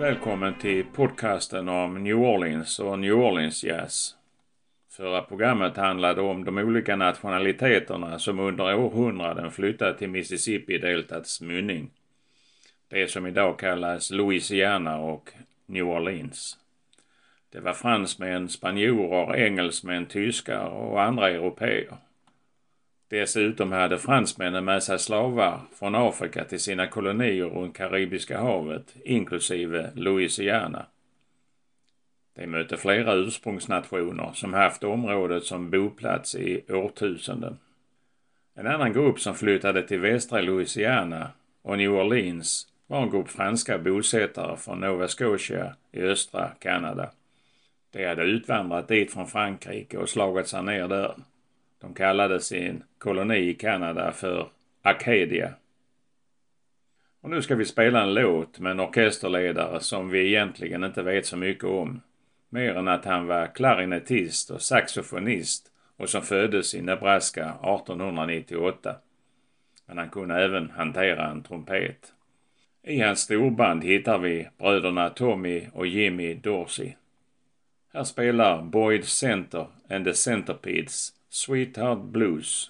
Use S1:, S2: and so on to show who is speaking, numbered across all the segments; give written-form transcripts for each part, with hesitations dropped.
S1: Välkommen till podcasten om New Orleans och New Orleans Jazz. Förra programmet handlade om de olika nationaliteterna som under århundraden flyttade till Mississippi-deltats mynning. Det som idag kallas Louisiana och New Orleans. Det var fransmän, spanjorer, engelsmän, tyskar och andra europeer. Dessutom hade fransmännen med sig slavar från Afrika till sina kolonier runt Karibiska havet, inklusive Louisiana. De mötte flera ursprungsnationer som haft området som boplats i årtusenden. En annan grupp som flyttade till västra Louisiana och New Orleans var en grupp franska bosättare från Nova Scotia i östra Kanada. De hade utvandrat dit från Frankrike och slagit sig ner där. De kallade sin koloni i Kanada för Acadia. Och nu ska vi spela en låt med en orkesterledare som vi egentligen inte vet så mycket om. Mer än att han var klarinettist och saxofonist och som föddes i Nebraska 1898. Men han kunde även hantera en trumpet. I hans storband hittar vi bröderna Tommy och Jimmy Dorsey. Här spelar Boyd Center and the Centerpedes Sweetheart Blues.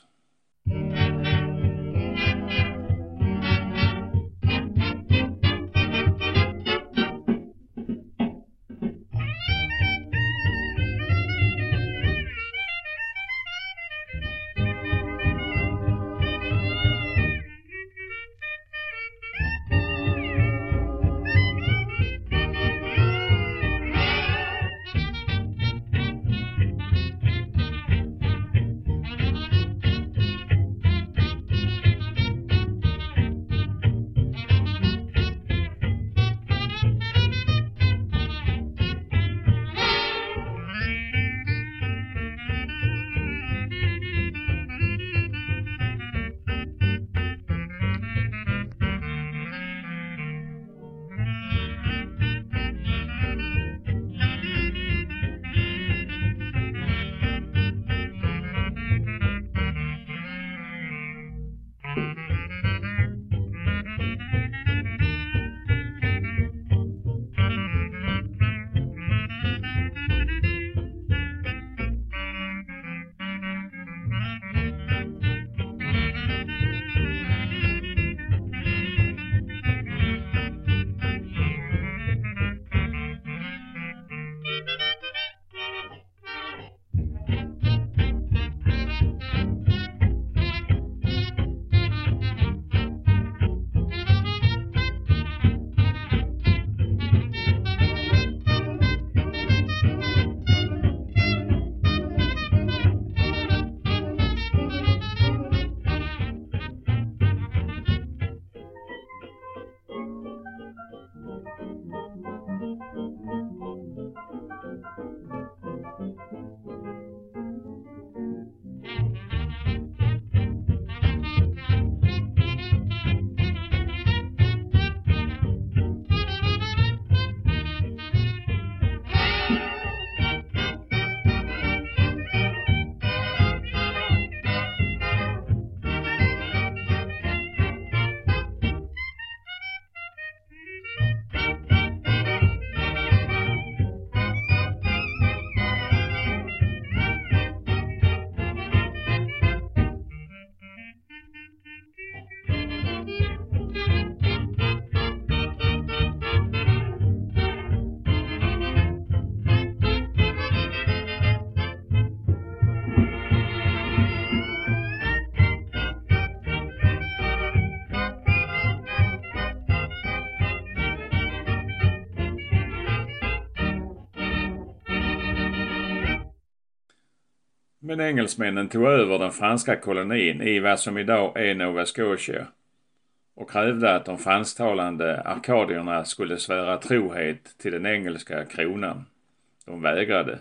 S1: Men engelsmännen tog över den franska kolonin i vad som idag är Nova Scotia och krävde att de fransktalande arkadierna skulle svära trohet till den engelska kronan. De vägrade.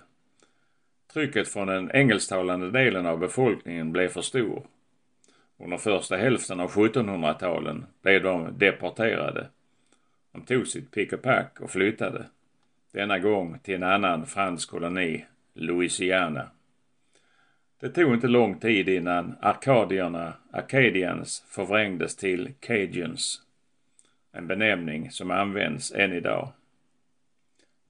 S1: Trycket från den engelsktalande delen av befolkningen blev för stor. Under första hälften av 1700-talen blev de deporterade. De tog sitt pick och pack och flyttade. Denna gång till en annan fransk koloni, Louisiana. Det tog inte lång tid innan Acadians förvrängdes till Cajuns. En benämning som används än idag.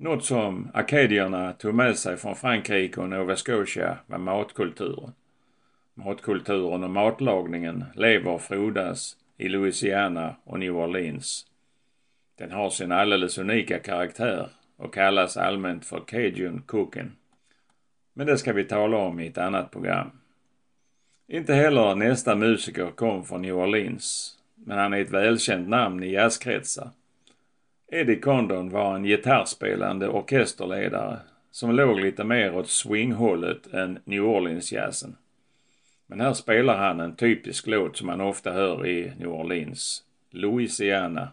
S1: Något som akadierna tog med sig från Frankrike och Nova Scotia var matkulturen. Matkulturen och matlagningen lever och frodas i Louisiana och New Orleans. Den har sin alldeles unika karaktär och kallas allmänt för Cajun cooking. Men det ska vi tala om i ett annat program. Inte heller nästa musiker kom från New Orleans, men han är ett välkänt namn i jazzkretsar. Eddie Condon var en gitarrspelande orkesterledare som låg lite mer åt swinghållet än New Orleans-jazzen. Men här spelar han en typisk låt som man ofta hör i New Orleans, Louisiana.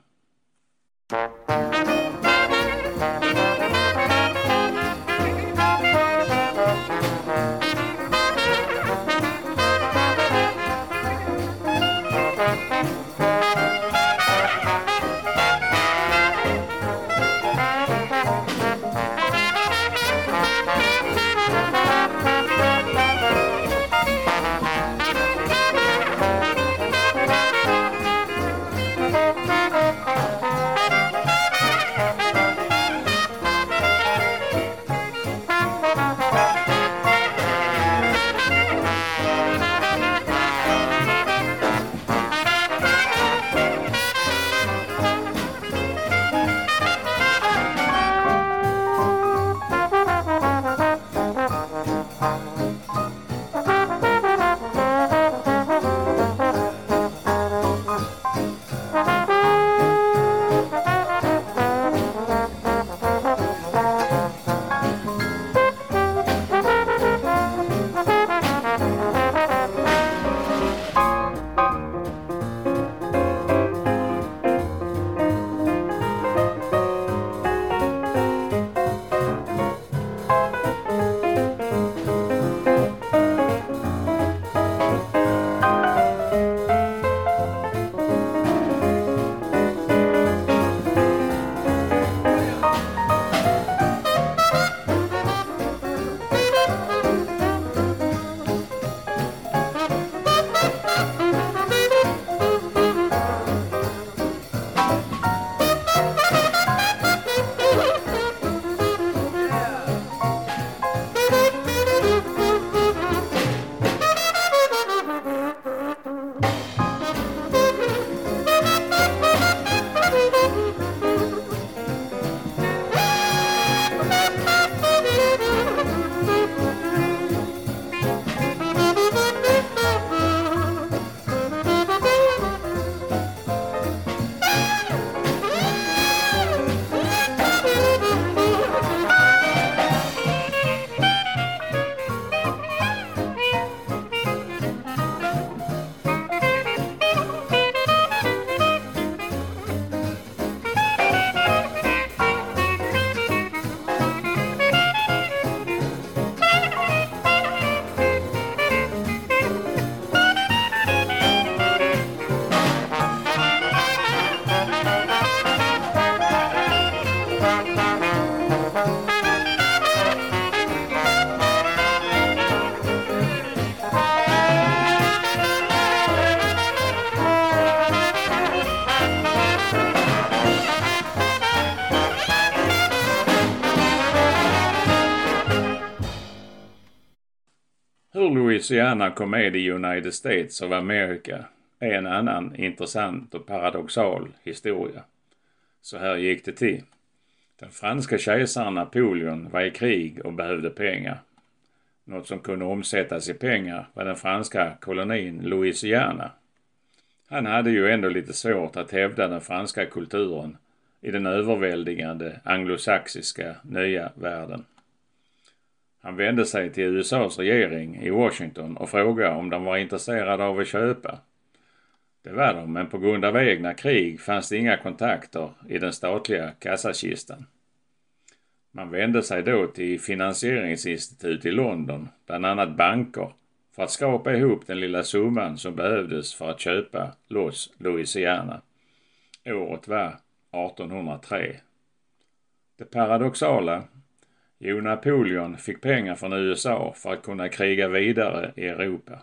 S1: Hur Louisiana kom med i United States of America är en annan intressant och paradoxal historia. Så här gick det till. Den franska kejsaren Napoleon var i krig och behövde pengar. Något som kunde omsättas i pengar var den franska kolonin Louisiana. Han hade ju ändå lite svårt att hävda den franska kulturen i den överväldigande anglosaxiska nya världen. Han vände sig till USAs regering i Washington och frågade om de var intresserade av att köpa. Det var de, men på grund av egna krig fanns det inga kontakter i den statliga kassakistan. Man vände sig då till finansieringsinstitut i London, bland annat banker, för att skapa ihop den lilla summan som behövdes för att köpa loss Louisiana. Året var 1803. Det paradoxala: Napoleon fick pengar från USA för att kunna kriga vidare i Europa.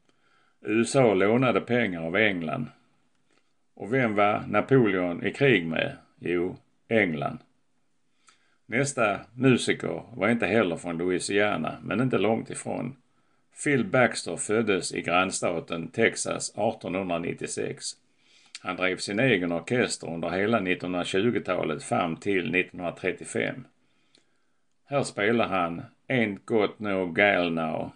S1: USA lånade pengar av England. Och vem var Napoleon i krig med? Jo, England. Nästa musiker var inte heller från Louisiana, men inte långt ifrån. Phil Baxter föddes i grannstaten Texas 1896. Han drev sin egen orkester under hela 1920-talet fram till 1935. Här spelar han Ain't Got No Gal Now.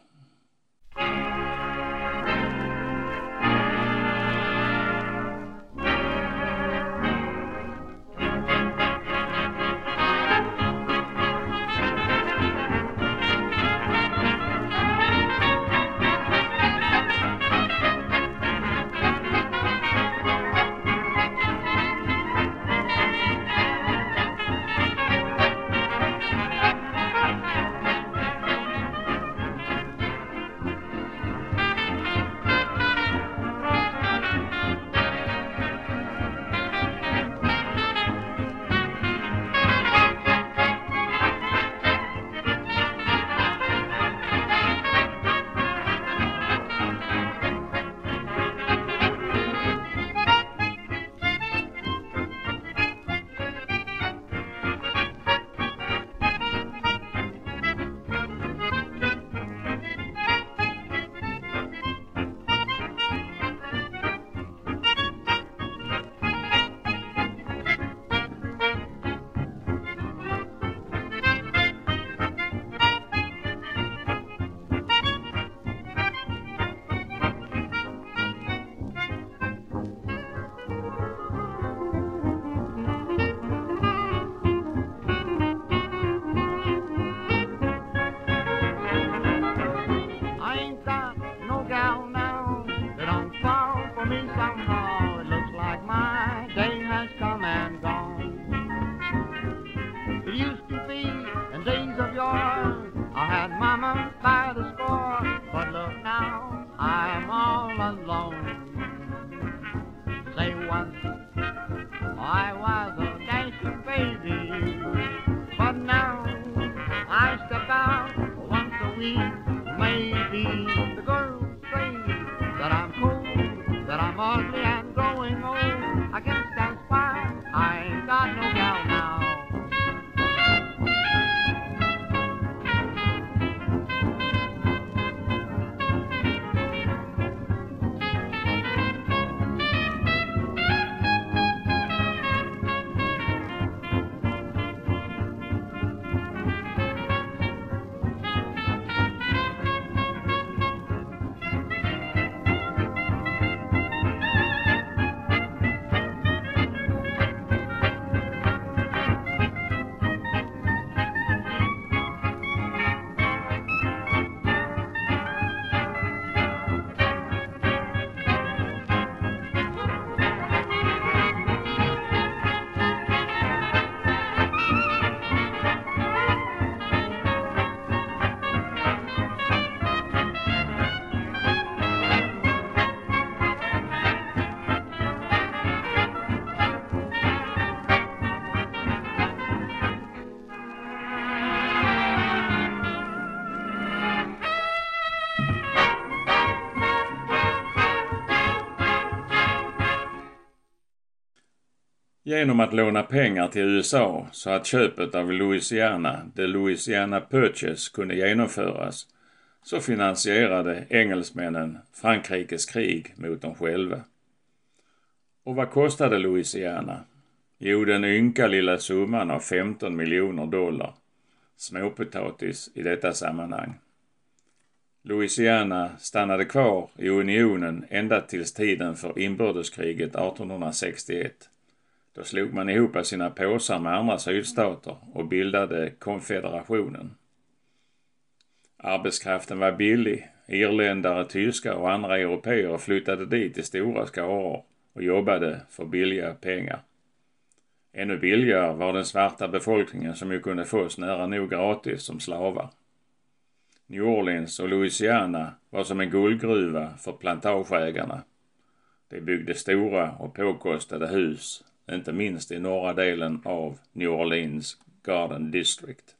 S1: Genom att låna pengar till USA så att köpet av Louisiana, the Louisiana Purchase, kunde genomföras, så finansierade engelsmännen Frankrikes krig mot dem själva. Och vad kostade Louisiana? Jo, den ynka lilla summan av $15 miljoner. Småpotatis i detta sammanhang. Louisiana stannade kvar i unionen ända tills tiden för inbördeskriget 1861. Då slog man ihop sina påsar med andra sydstater och bildade konfederationen. Arbetskraften var billig. Irländare, tyskar och andra europeer flyttade dit i stora skaror och jobbade för billiga pengar. Ännu billigare var den svarta befolkningen som ju kunde fås nära nog gratis som slavar. New Orleans och Louisiana var som en guldgruva för plantageägarna. De byggde stora och påkostade hus, inte minst i norra delen av New Orleans Garden District.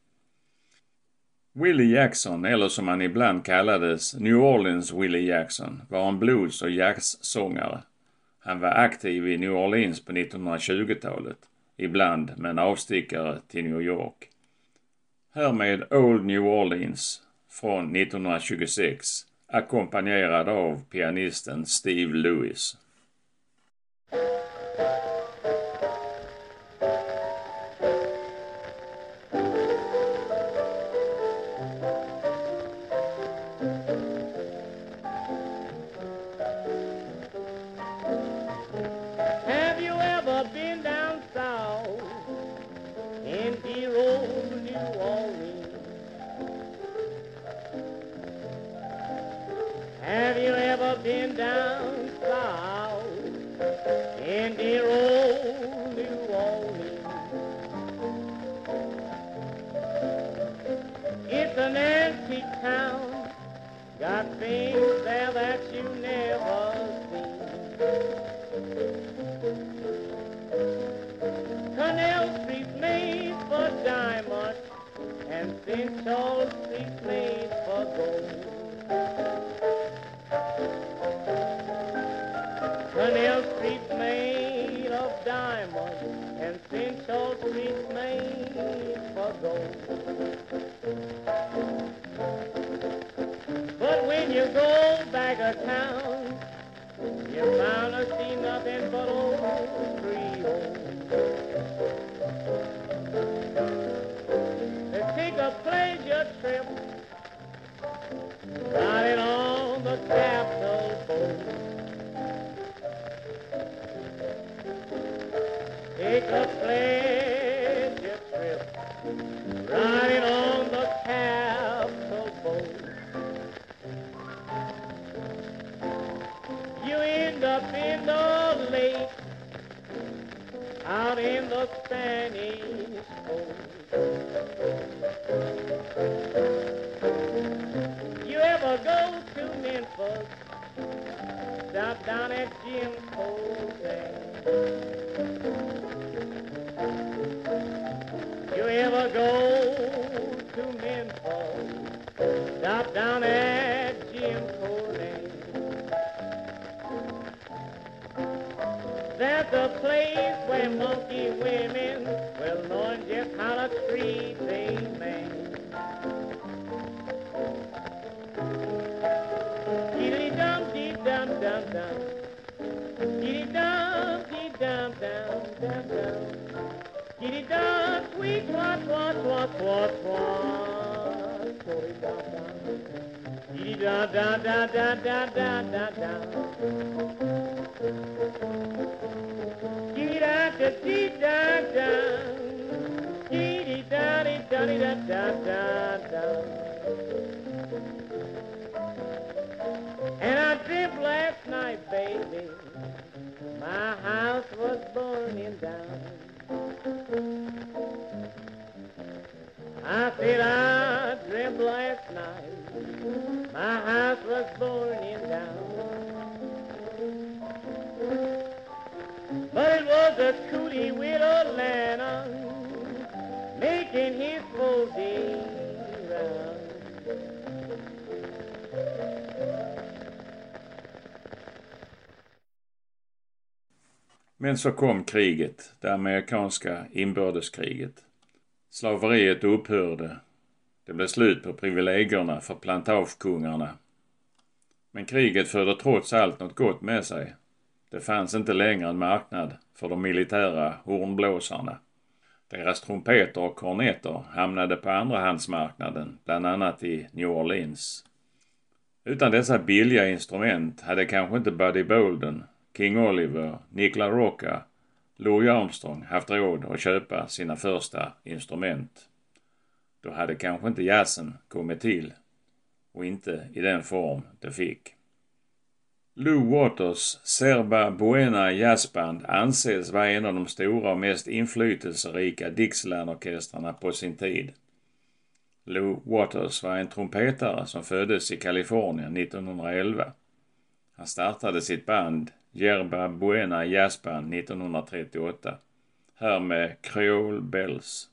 S1: Willie Jackson, eller som han ibland kallades New Orleans Willie Jackson, var en blues- och jazzsångare. Han var aktiv i New Orleans på 1920-talet, ibland med en avstickare till New York. Härmed Old New Orleans från 1926, ackompanjerad av pianisten Steve Lewis.
S2: Have you ever been down south in dear old New Orleans? It's an antique town, got things there that you never seen. Canal Street's made for diamonds, and St. Charles Street's made for gold. Canal Street's made of diamonds, and St. Charles Street's made for gold. But when you go back to town, you're bound to see nothing but old Creole. They take a pleasure trip, riding on the Capitol boat. Take a pleasure trip, riding on the Capitol boat. You end up in the lake, out in the Spanish Coast. You ever go to Memphis, stop down at Jim's Hotel. You ever go to Memphis, stop down at Jim's Hotel. That's a place where monkey women will learn just how to treat a man. Dum-dum-dum-dum, dum-dum-dum-dum-dum. Dee-dee-dum, sweet twat, twat, twat, twat, twat. Dee-dee-dum-dum. Dee-dee-dum-dum-dum-dum-dum-dum-dum. Dee-dee-dum-dum-dum-dum. Dee-dee-dum-dum-dum-dum-dum. And I dreamt last night, baby, my house was burning down. I said I dreamt last night, my house was burning down. But it was a coolie with a lantern, making his 4-day round.
S1: Men så kom kriget, det amerikanska inbördeskriget. Slaveriet upphörde. Det blev slut på privilegierna för plantagekungarna. Men kriget förde trots allt något gott med sig. Det fanns inte längre en marknad för de militära hornblåsarna. Deras trumpeter och kornetter hamnade på andrahandsmarknaden, bland annat i New Orleans. Utan dessa billiga instrument hade kanske inte Buddy Bolden, King Oliver, Nick LaRocca, Louis Armstrong haft råd att köpa sina första instrument. Då hade kanske inte jazzen kommit till, och inte i den form det fick. Lou Waters Serba Buena jazzband anses vara en av de stora och mest inflytelserika Dixieland-orkestrarna på sin tid. Lou Waters var en trumpetare som föddes i Kalifornien 1911. Han startade sitt band Yerba Buena Jazzband 1938. Här med Creole Bells.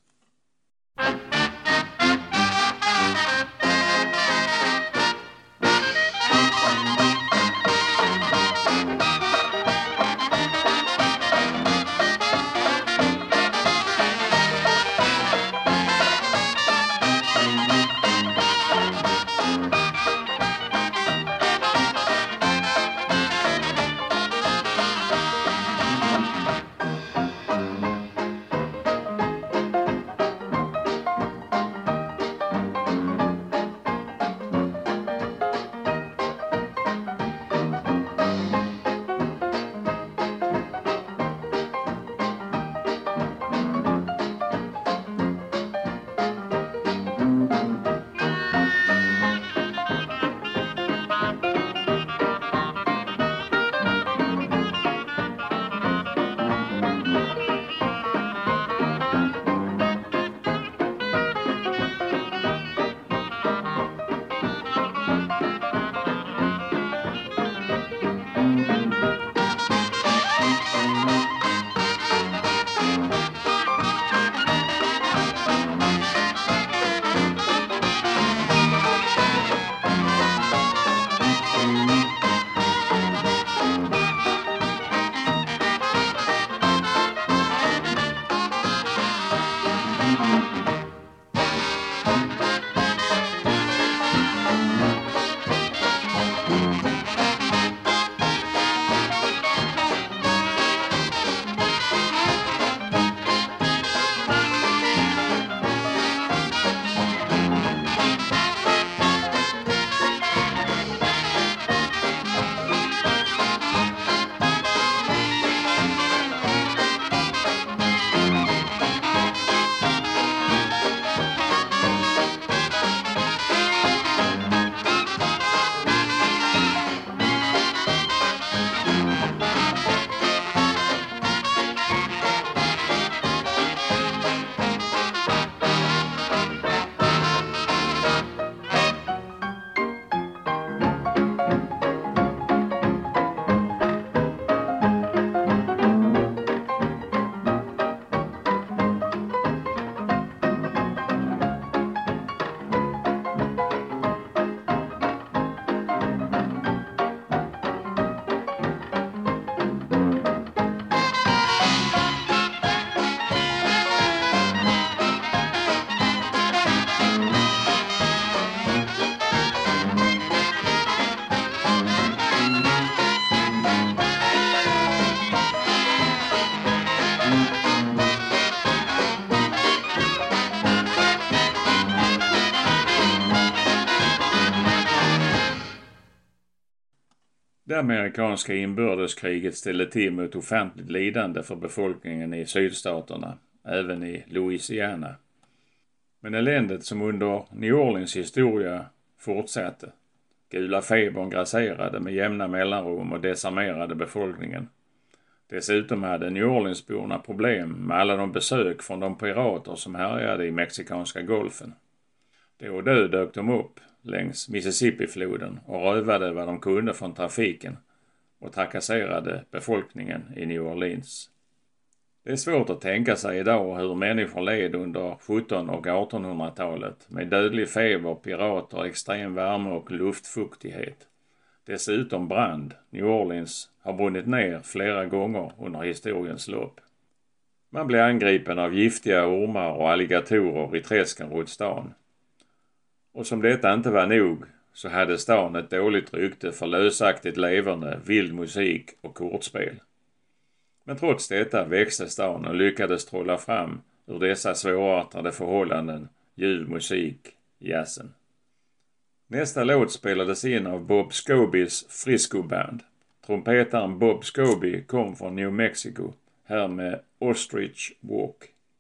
S1: Det amerikanska inbördeskriget ställde till mot offentligt lidande för befolkningen i sydstaterna, även i Louisiana. Men eländet som under New Orleans historia fortsatte. Gula febern grasserade med jämna mellanrum och desarmerade befolkningen. Dessutom hade New Orleans-borna problem med alla de besök från de pirater som härjade i Mexikanska golfen. Då och då dök de upp längs Mississippi-floden och rövade vad de kunde från trafiken och trakasserade befolkningen i New Orleans. Det är svårt att tänka sig idag hur människor led under 1700- och 1800-talet med dödlig feber, pirater, extrem värme och luftfuktighet. Dessutom brand. New Orleans har brunnit ner flera gånger under historiens lopp. Man blev angripen av giftiga ormar och alligatorer i träsken runt stan. Och som detta inte var nog så hade stan ett dåligt rykte för lösaktigt leverne, vild musik och kortspel. Men trots detta växte stan och lyckades trolla fram ur dessa svårartade förhållanden ljuv musik, jazzen. Nästa låt spelades in av Bob Scobys Frisco Band. Trumpetaren Bob Scobie kom från New Mexico, här med Ostrich Walk.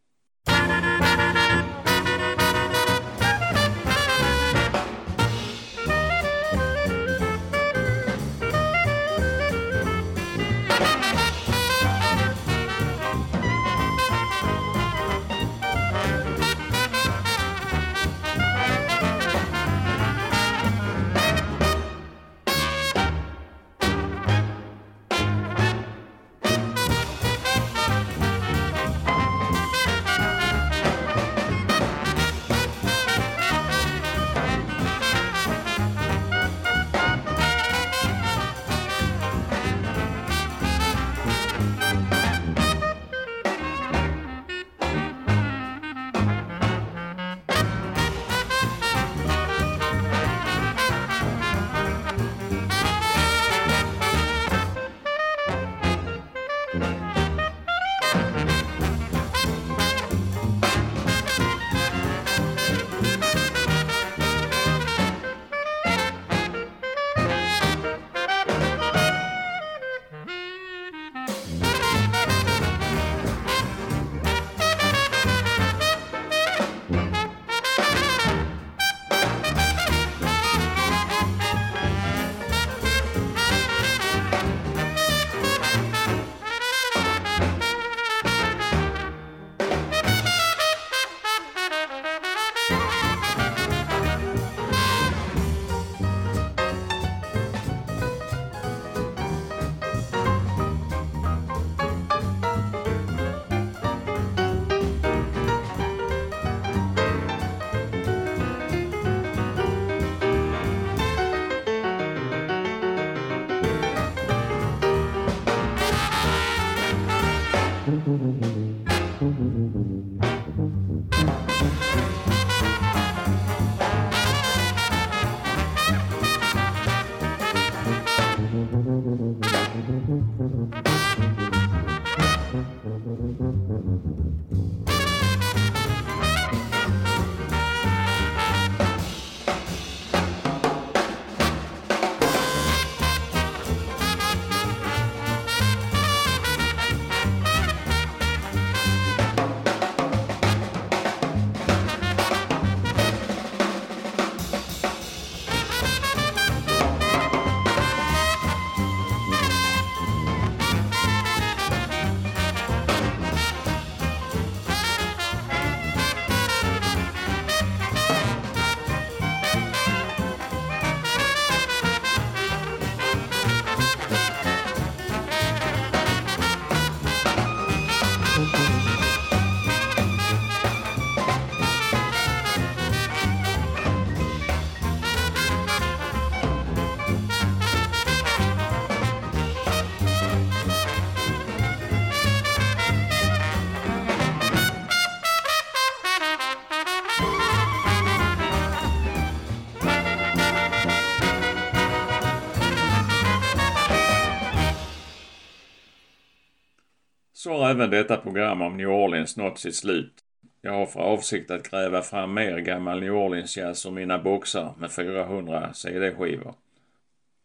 S1: Så har även detta program om New Orleans nått sitt slut. Jag har för avsikt att gräva fram mer gammal New Orleans jazz ur mina boxar med 400 CD-skivor.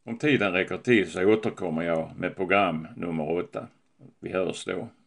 S1: Om tiden räcker till så återkommer jag med program nummer 8. Vi hörs då.